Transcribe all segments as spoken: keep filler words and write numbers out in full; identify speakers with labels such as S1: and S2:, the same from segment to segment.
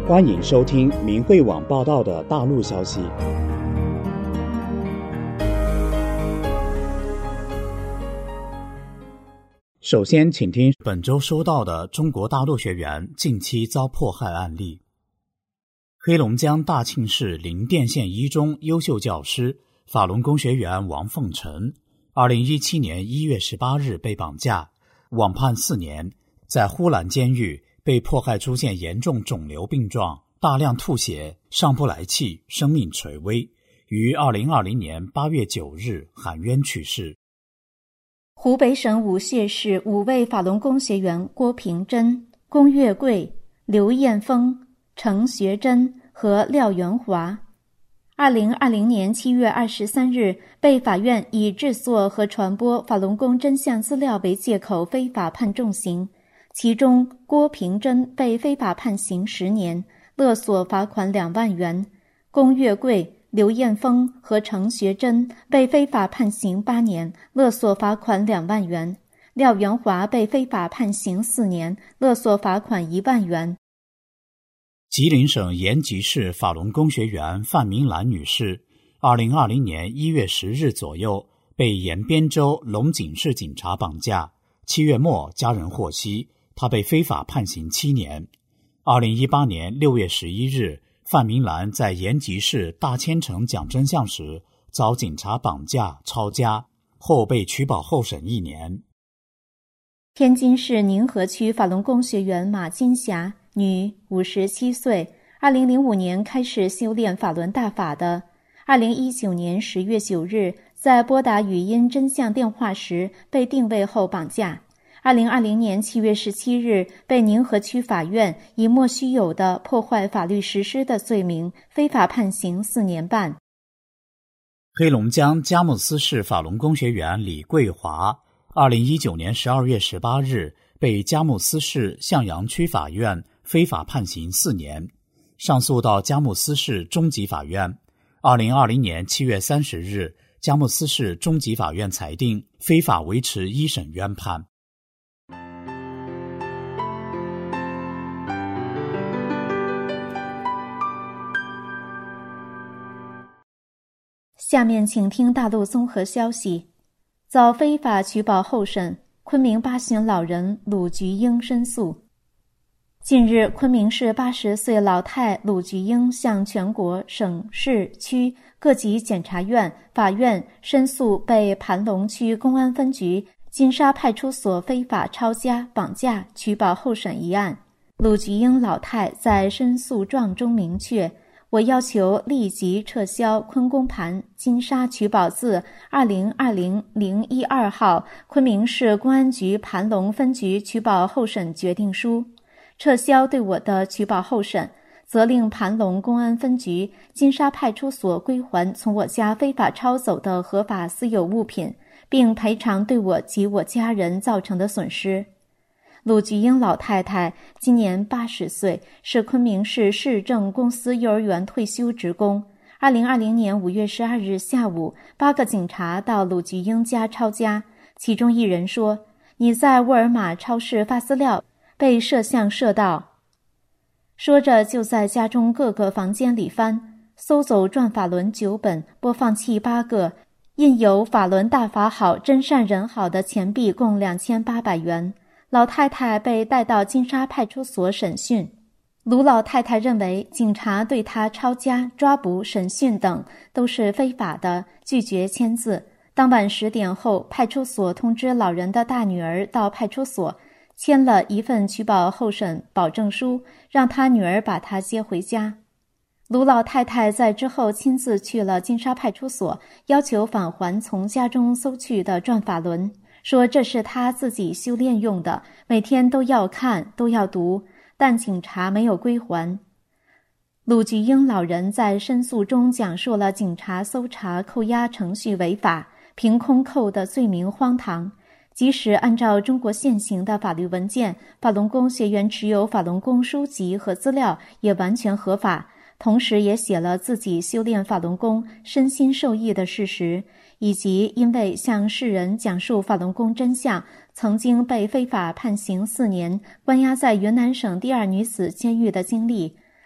S1: 欢迎收听明慧网报道的大陆消息。首先请听本周收到的中国大陆学员近期遭迫害案例。黑龙江大庆市灵甸县一中优秀教师法轮功学员王凤成二零一七年一月十八日被绑架，网判四年，在呼兰监狱被迫害出现严重肿瘤病状，大量吐血，上不来气，生命垂危，于二零二零年八月九日含冤去世。
S2: 湖北省武穴市五位法轮功学员郭平珍、龚月桂、刘艳峰、程学珍和廖元华二零二零年七月二十三日被法院以制作和传播法轮功真相资料为借口非法判重刑，其中郭平珍被非法判刑十年，勒索罚款两万元；龚月桂、刘艳峰和程学珍被非法判刑八年，勒索罚款两万元；廖元华被非法判刑四年，勒索罚款一万元。
S1: 吉林省延吉市法轮功学员范明兰女士，二零二零年一月十日左右被延边州龙井市警察绑架，七月末家人获悉，她被非法判刑七年。二零一八年六月十一日，范明兰在延吉市大千城讲真相时遭警察绑架抄家，后被取保候审一年。
S2: 天津市宁河区法轮功学员马金霞，女，五十七岁，二零零五年开始修炼法轮大法的。二零一九年十月九日，在拨打语音真相电话时被定位后绑架。二零二零年七月十七日，被宁河区法院以莫须有的破坏法律实施的罪名非法判刑四年半。
S1: 黑龙江佳木斯市法轮功学员李桂华，二零一九年十二月十八日被佳木斯市向阳区法院非法判刑四年，上诉到佳木斯市中级法院。二零二零年七月三十日，佳木斯市中级法院裁定非法维持一审冤判。
S2: 下面请听大陆综合消息。遭非法取保候审，昆明八旬老人鲁菊英申诉。近日，昆明市八十岁老太鲁菊英向全国省市区各级检察院、法院申诉被盘龙区公安分局金沙派出所非法抄家、绑架、取保候审一案。鲁菊英老太在申诉状中明确，我要求立即撤销昆公盘金沙取保自二零二零零一二号昆明市公安局盘龙分局取保候审决定书，撤销对我的取保候审，责令盘龙公安分局金沙派出所归还从我家非法抄走的合法私有物品，并赔偿对我及我家人造成的损失。鲁菊英老太太今年八十岁，是昆明市市政公司幼儿园退休职工。二零二零年五月十二日下午，八个警察到鲁菊英家抄家，其中一人说：“你在沃尔玛超市发资料，被摄像摄到。”说着就在家中各个房间里翻，搜走转法轮九本、播放器八个，印有法轮大法好、真善人好的钱币共两千八百元。老太太被带到金沙派出所审讯。卢老太太认为警察对她抄家、抓捕、审讯等都是非法的，拒绝签字。当晚十点后，派出所通知老人的大女儿到派出所签了一份取保候审保证书，让她女儿把她接回家。卢老太太在之后亲自去了金沙派出所，要求返还从家中搜去的转法轮，说这是他自己修炼用的，每天都要看都要读，但警察没有归还。鲁菊英老人在申诉中讲述了警察搜查扣押程序违法、凭空扣的罪名荒唐，即使按照中国现行的法律文件，法轮功学员持有法轮功书籍和资料也完全合法，同时也写了自己修炼法轮功身心受益的事实，以及因为向世人讲述法轮功真相，曾经被非法判刑四年，关押在云南省第二女子监狱的经历。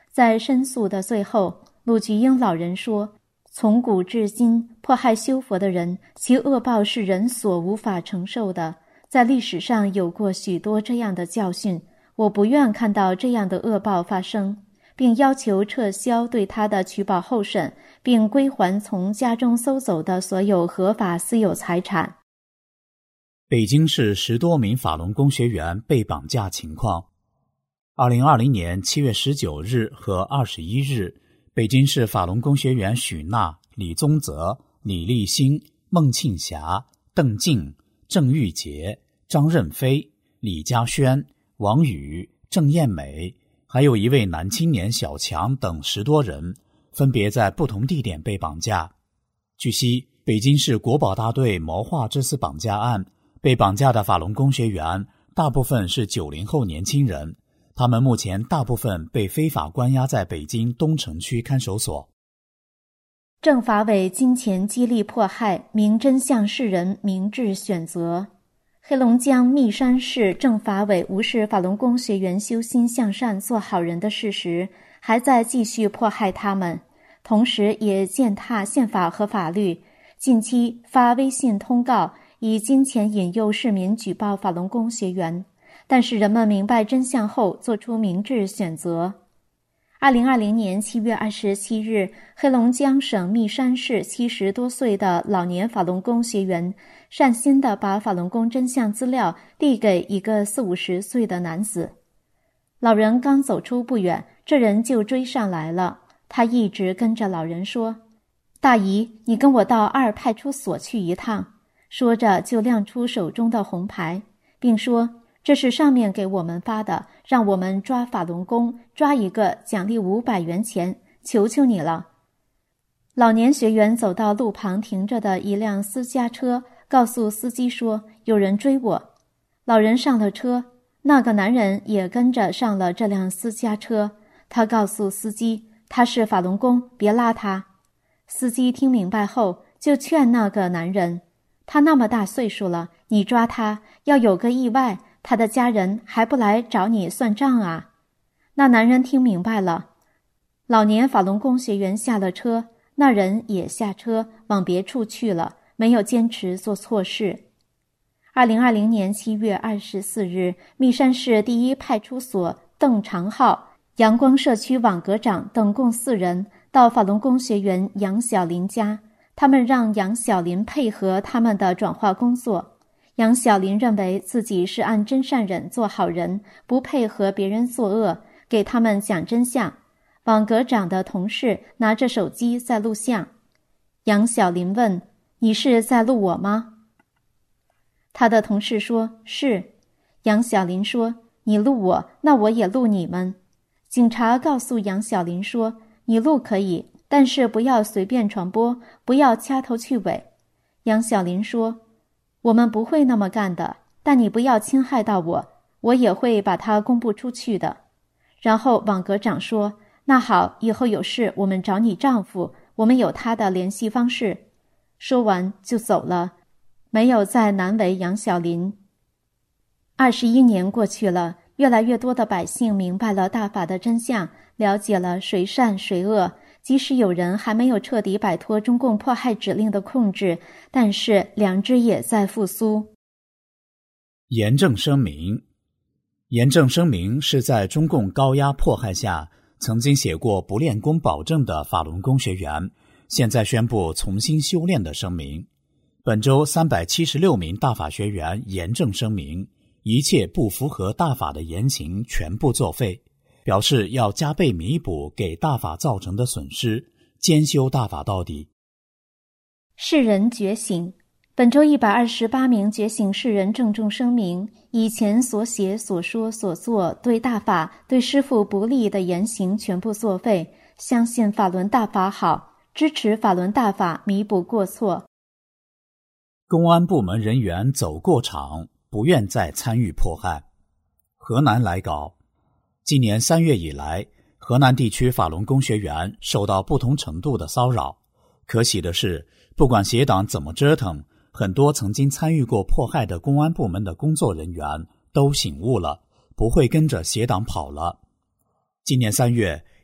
S2: 在申诉的最后，鲁菊英老人说，从古至今，迫害修佛的人，其恶报是人所无法承受的。在历史上有过许多这样的教训，我不愿看到这样的恶报发生，并要求撤销对他的取保候审，并归还从家中搜走的所有合法私有财产。
S1: 北京市十多名法轮功学员被绑架情况。二零二零年七月十九日和二十一日，北京市法轮功学员许娜、李宗泽、李立新、孟庆霞、邓静、郑玉洁、张任飞、李嘉轩、王宇、郑艳美，还有一位男青年小强等十多人，分别在不同地点被绑架。据悉，北京市国保大队谋划这次绑架案，被绑架的法轮功学员大部分是九零后年轻人，他们目前大部分被非法关押在北京东城区看守所。
S2: 政法委金钱激励迫害，明真向世人明智选择。黑龙江密山市政法委无视法轮功学员修心向善做好人的事实，还在继续迫害他们，同时也践踏宪法和法律。近期发微信通告，以金钱引诱市民举报法轮功学员，但是人们明白真相后做出明智选择。二零二零年七月二十七日，黑龙江省密山市七十多岁的老年法轮功学员善心地把法轮功真相资料递给一个四五十岁的男子。老人刚走出不远，这人就追上来了。他一直跟着老人说：“大姨，你跟我到二派出所去一趟。”说着就亮出手中的红牌，并说：“这是上面给我们发的，让我们抓法轮功，抓一个奖励五百元钱，求求你了。”老年学员走到路旁停着的一辆私家车，告诉司机说：“有人追我。”老人上了车，那个男人也跟着上了这辆私家车。他告诉司机：“他是法轮功，别拉他。”司机听明白后，就劝那个男人：“他那么大岁数了，你抓他，要有个意外，他的家人还不来找你算账啊？”那男人听明白了，老年法轮功学员下了车，那人也下车往别处去了，没有坚持做错事。二零二零年七月二十四日，密山市第一派出所邓长浩、阳光社区网格长等共四人到法轮功学员杨小林家，他们让杨小林配合他们的转化工作。杨小林认为自己是按真善忍做好人，不配合别人作恶，给他们讲真相。网格长的同事拿着手机在录像。杨小林问：“你是在录我吗？”他的同事说：“是。”杨小林说：“你录我，那我也录你们。”警察告诉杨小林说：“你录可以，但是不要随便传播，不要掐头去尾。”杨小林说：“我们不会那么干的，但你不要侵害到我，我也会把它公布出去的。”然后网格长说：“那好，以后有事我们找你丈夫，我们有他的联系方式。”说完就走了，没有再难为杨小林。二十一年过去了，越来越多的百姓明白了大法的真相，了解了谁善谁恶。即使有人还没有彻底摆脱中共迫害指令的控制，但是良知也在复苏。
S1: 严正声明。严正声明是在中共高压迫害下曾经写过不练功保证的法轮功学员，现在宣布重新修炼的声明。本周三百七十六名大法学员严正声明，一切不符合大法的言行全部作废，表示要加倍弥补给大法造成的损失，兼修大法到底。
S2: 世人觉醒。本周一百二十八名觉醒世人郑重声明，以前所写所说所做对大法对师父不利的言行全部作废，相信法轮大法好，支持法轮大法弥补过错。
S1: 公安部门人员走过场，不愿再参与迫害。河南来稿。今年三月以来，河南地区法轮功学员受到不同程度的骚扰。可喜的是，不管邪党怎么折腾，很多曾经参与过迫害的公安部门的工作人员都醒悟了，不会跟着邪党跑了。今年三月，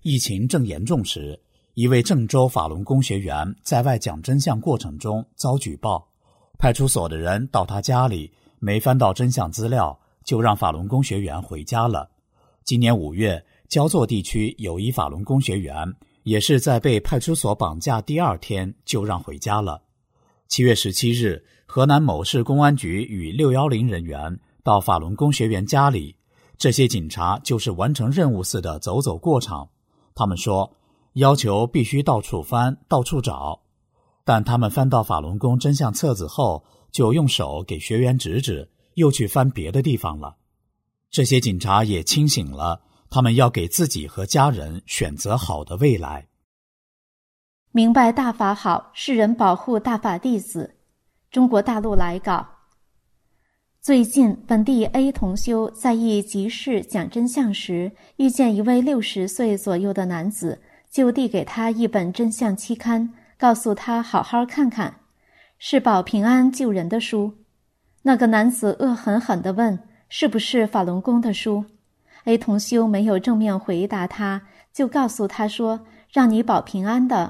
S1: 疫情正严重时，一位郑州法轮功学员在外讲真相过程中遭举报，派出所的人到他家里，没翻到真相资料，就让法轮功学员回家了。今年五月，焦作地区有一法轮功学员也是在被派出所绑架第二天就让回家了。七月十七日，河南某市公安局与六一零人员到法轮功学员家里，这些警察就是完成任务似的走走过场。他们说，要求必须到处翻，到处找。但他们翻到法轮功真相册子后，就用手给学员指指，又去翻别的地方了。这些警察也清醒了，他们要给自己和家人选择好的未来。
S2: 明白大法好，世人保护大法弟子。中国大陆来稿。最近，本地 A 同修在一集市讲真相时，遇见一位六十岁左右的男子，就递给他一本真相期刊，告诉他好好看看，是保平安救人的书。那个男子恶狠狠地问，是不是法轮功的书？ A 同修没有正面回答他，就告诉他说，让你保平安的。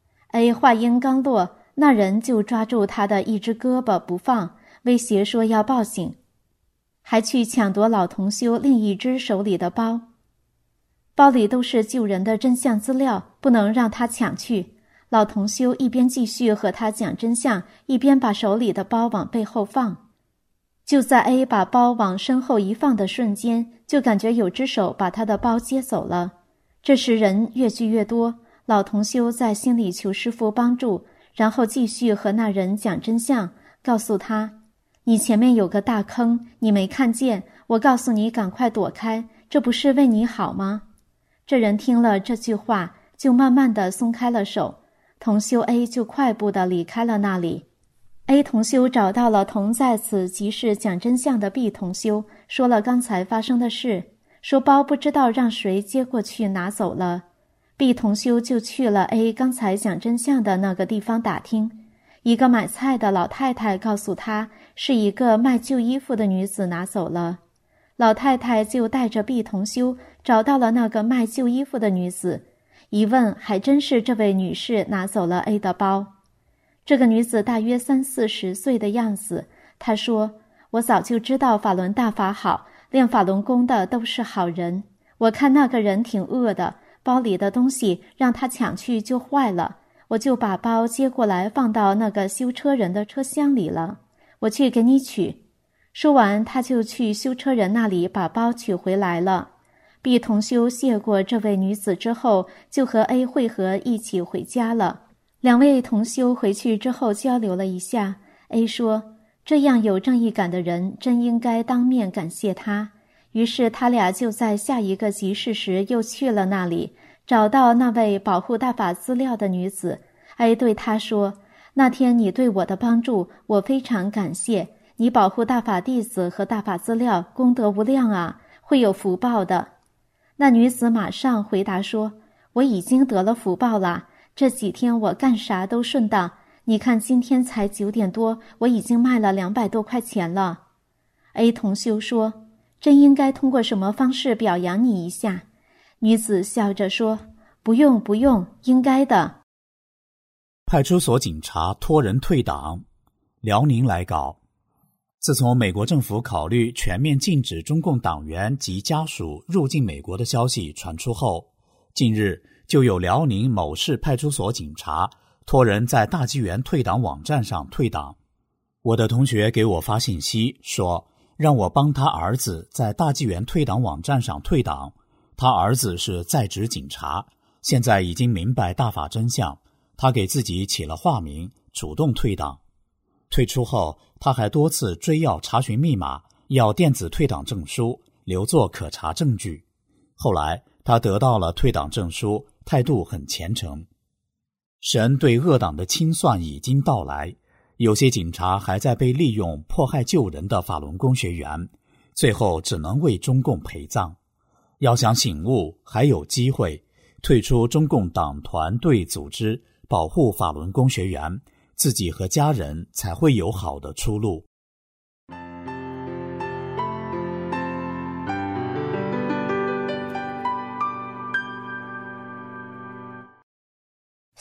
S2: A 话音刚落，那人就抓住他的一只胳膊不放，威胁说要报警，还去抢夺老同修另一只手里的包。包里都是救人的真相资料，不能让他抢去。老同修一边继续和他讲真相，一边把手里的包往背后放。就在 A 把包往身后一放的瞬间，就感觉有只手把他的包接走了。这时人越聚越多，老同修在心里求师父帮助，然后继续和那人讲真相，告诉他，你前面有个大坑，你没看见，我告诉你赶快躲开，这不是为你好吗？这人听了这句话，就慢慢地松开了手，同修 A 就快步地离开了那里。 A 同修找到了同在此集市讲真相的 B 同修，说了刚才发生的事，说包不知道让谁接过去拿走了。 B 同修就去了 A 刚才讲真相的那个地方打听，一个买菜的老太太告诉他，是一个卖旧衣服的女子拿走了。老太太就带着 B 同修找到了那个卖旧衣服的女子，一问还真是这位女士拿走了 A 的包。这个女子大约三四十岁的样子，她说，我早就知道法轮大法好，练法轮功的都是好人，我看那个人挺恶的，包里的东西让他抢去就坏了，我就把包接过来放到那个修车人的车厢里了，我去给你取。说完，他就去修车人那里把包取回来了。 B 同修谢过这位女子之后，就和 A 会合一起回家了。两位同修回去之后交流了一下， A 说，这样有正义感的人真应该当面感谢他。于是他俩就在下一个集市时又去了那里，找到那位保护大法资料的女子。 A 对她说，那天你对我的帮助，我非常感谢，你保护大法弟子和大法资料，功德无量啊，会有福报的。那女子马上回答说，我已经得了福报了，这几天我干啥都顺当，你看今天才九点多，我已经卖了两百多块钱了。 A 同修说，真应该通过什么方式表扬你一下？女子笑着说，不用不用，应该的。
S1: 派出所警察托人退党。辽宁来稿。自从美国政府考虑全面禁止中共党员及家属入境美国的消息传出后，近日就有辽宁某市派出所警察托人在大纪元退党网站上退党。我的同学给我发信息说，让我帮他儿子在大纪元退党网站上退党。他儿子是在职警察，现在已经明白大法真相，他给自己起了化名，主动退党。退出后，他还多次追要查询密码，要电子退党证书，留作可查证据。后来他得到了退党证书，态度很虔诚。神对恶党的清算已经到来，有些警察还在被利用迫害救人的法轮功学员，最后只能为中共陪葬。要想醒悟，还有机会，退出中共党团队组织，保护法轮功学员，自己和家人才会有好的出路。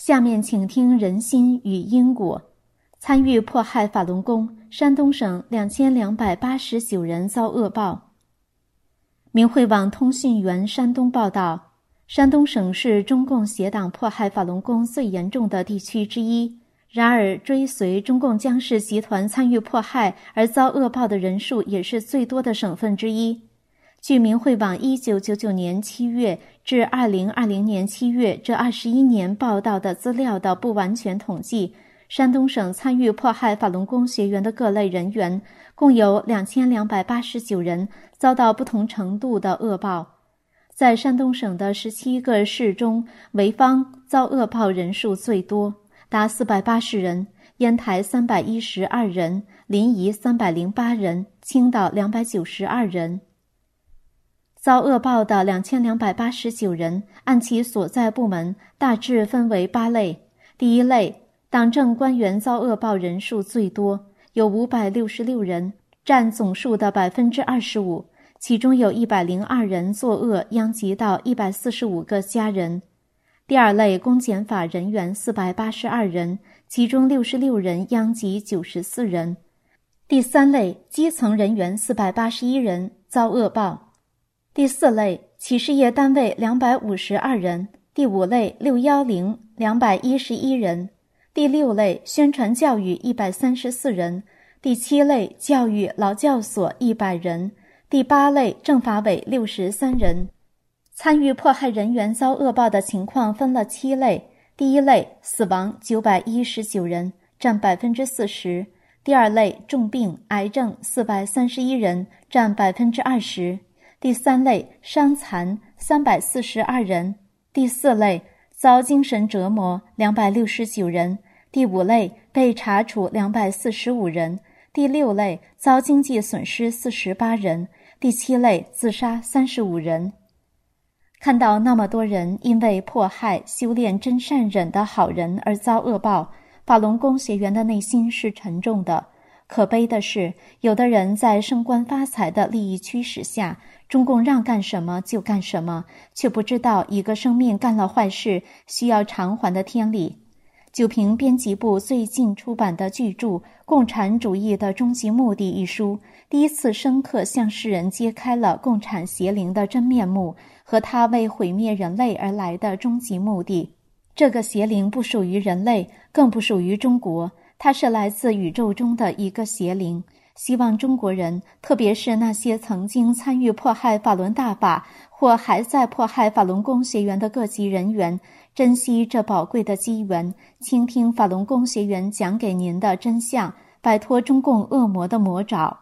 S2: 下面请听人心与因果。参与迫害法轮功，山东省两千两百八十九人遭恶报。明慧网通讯员山东报道，山东省是中共邪党迫害法轮功最严重的地区之一。然而，追随中共江氏集团参与迫害而遭恶报的人数也是最多的省份之一。据明慧网一九九九年七月至二零二零年七月这二十一年报道的资料的不完全统计，山东省参与迫害法轮功学员的各类人员共有两千两百八十九人遭到不同程度的恶报。在山东省的十七个市中，潍坊遭恶报人数最多，达四百八十人，烟台三百一十二人，临沂三百零八人，青岛两百九十二人。遭恶报的两千两百八十九人，按其所在部门大致分为八类。第一类，党政官员遭恶报人数最多，有五百六十六人，占总数的百分之二十五，其中有一百零二人作恶殃及到一百四十五个家人。第二类，公检法人员四百八十二人，其中六十六人殃及九十四人。第三类，基层人员四百八十一人遭恶报。第四类，企事业单位两百五十二人。第五类，六一零两百一十一人。第六类，宣传教育一百三十四人。第七类，教育劳教所一百人。第八类，政法委六十三人。参与迫害人员遭恶报的情况分了七类。第一类，死亡九百一十九人，占百分之四十。第二类，重病癌症四百三十一人，占百分之二十。第三类，伤残三百四十二人。第四类，遭精神折磨两百六十九人。第五类，被查处两百四十五人。第六类，遭经济损失四十八人。第七类，自杀三十五人。看到那么多人因为迫害修炼真善忍的好人而遭恶报，法轮功学员的内心是沉重的。可悲的是，有的人在升官发财的利益驱使下，中共让干什么就干什么，却不知道一个生命干了坏事需要偿还的天理。九平编辑部最近出版的巨著《共产主义的终极目的》一书，第一次深刻向世人揭开了共产邪灵的真面目和他为毁灭人类而来的终极目的。这个邪灵不属于人类，更不属于中国，它是来自宇宙中的一个邪灵。希望中国人，特别是那些曾经参与迫害法轮大法或还在迫害法轮功学员的各级人员，珍惜这宝贵的机缘，倾听法轮功学员讲给您的真相，摆脱中共恶魔的魔爪。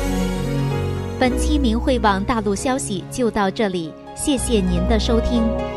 S2: 本期明慧网大陆消息就到这里，谢谢您的收听。